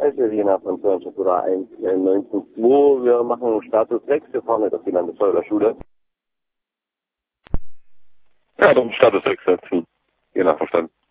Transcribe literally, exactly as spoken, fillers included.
Special Jena von Turnschutzbruder eins neunzehn zwei. Wir machen Status sechs, wir fahren heute auf die Landesfeuerwehrschule. Ja, dann Status sechs setzen. Jena, verstanden.